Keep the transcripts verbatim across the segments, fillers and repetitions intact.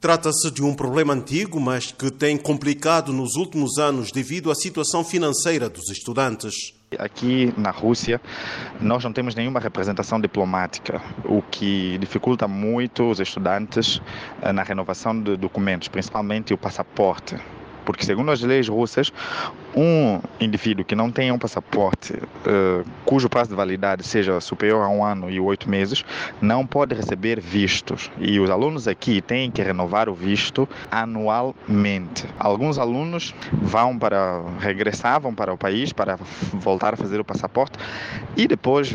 Trata-se de um problema antigo, mas que tem complicado nos últimos anos devido à situação financeira dos estudantes. Aqui na Rússia, nós não temos nenhuma representação diplomática, o que dificulta muito os estudantes na renovação de documentos, principalmente o passaporte. Porque, segundo as leis russas, um indivíduo que não tenha um passaporte uh, cujo prazo de validade seja superior a um ano e oito meses, não pode receber vistos. E os alunos aqui têm que renovar o visto anualmente. Alguns alunos vão para, regressavam para o país para voltar a fazer o passaporte e depois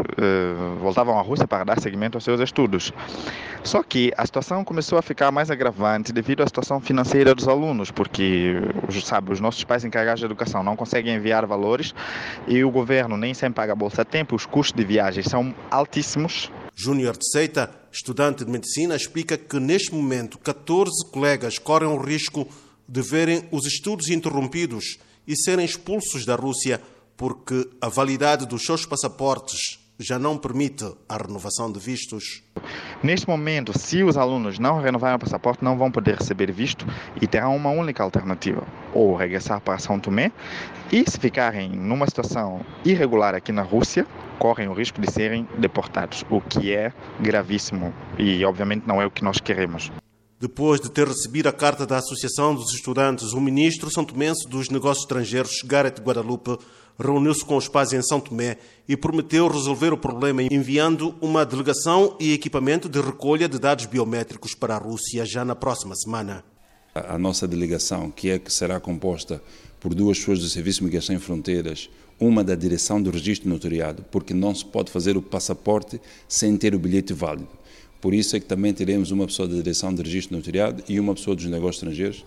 uh, voltavam à Rússia para dar seguimento aos seus estudos. Só que a situação começou a ficar mais agravante devido à situação financeira dos alunos, porque sabe, os nossos pais encarregados de educação não conseguem enviar valores e o governo nem sempre paga a bolsa a tempo, os custos de viagem são altíssimos. Júnior de Seita, estudante de medicina, explica que neste momento catorze colegas correm o risco de verem os estudos interrompidos e serem expulsos da Rússia porque a validade dos seus passaportes já não permite a renovação de vistos. Neste momento, se os alunos não renovarem o passaporte, não vão poder receber visto e terão uma única alternativa, ou regressar para São Tomé, e se ficarem numa situação irregular aqui na Rússia, correm o risco de serem deportados, o que é gravíssimo e obviamente não é o que nós queremos. Depois de ter recebido a carta da Associação dos Estudantes, o ministro santomense dos Negócios Estrangeiros, Gareth Guadalupe, reuniu-se com os pais em São Tomé e prometeu resolver o problema enviando uma delegação e equipamento de recolha de dados biométricos para a Rússia já na próxima semana. A nossa delegação, que é que será composta por duas pessoas do Serviço de Migração e Fronteiras, uma da direção do registro notariado, porque não se pode fazer o passaporte sem ter o bilhete válido. Por isso é que também teremos uma pessoa da direção do registro notariado e uma pessoa dos negócios estrangeiros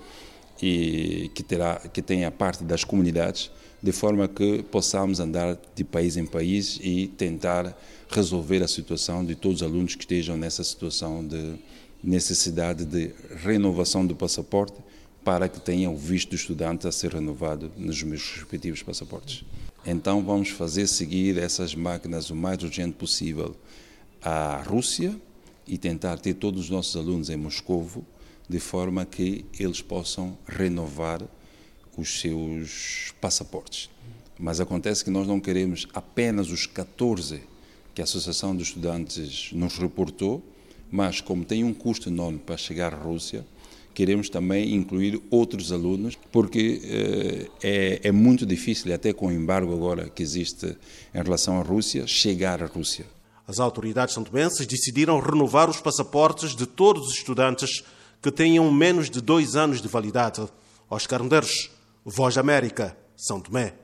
e que, terá, que tem a parte das comunidades, de forma que possamos andar de país em país e tentar resolver a situação de todos os alunos que estejam nessa situação de necessidade de renovação do passaporte para que tenham o visto do estudante a ser renovado nos meus respectivos passaportes. Então vamos fazer seguir essas máquinas o mais urgente possível à Rússia e tentar ter todos os nossos alunos em Moscovo de forma que eles possam renovar os seus passaportes. Mas acontece que nós não queremos apenas os catorze que a Associação dos Estudantes nos reportou, mas como tem um custo enorme para chegar à Rússia, queremos também incluir outros alunos, porque eh, é, é muito difícil, até com o embargo agora que existe em relação à Rússia, chegar à Rússia. As autoridades santomenses decidiram renovar os passaportes de todos os estudantes que tenham menos de dois anos de validade. Oscar Medeiros, Voz da América, São Tomé.